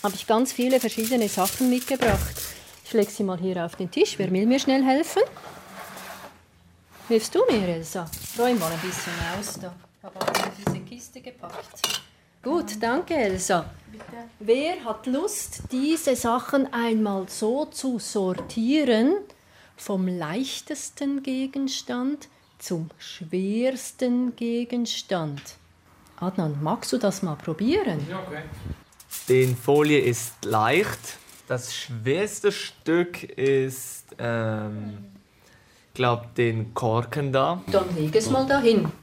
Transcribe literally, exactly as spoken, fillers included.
habe ich ganz viele verschiedene Sachen mitgebracht. Ich lege sie mal hier auf den Tisch. Wer will mir schnell helfen? Hilfst du mir, Elsa? Räum mal ein bisschen aus da. Ich habe auch diese Kiste gepackt. Gut, danke, Elsa. Bitte. Wer hat Lust, diese Sachen einmal so zu sortieren, vom leichtesten Gegenstand zum schwersten Gegenstand? Adnan, magst du das mal probieren? Ja, okay. Die Folie ist leicht. Das schwerste Stück ist, ähm, ich glaube, den Korken da. Dann leg es mal dahin.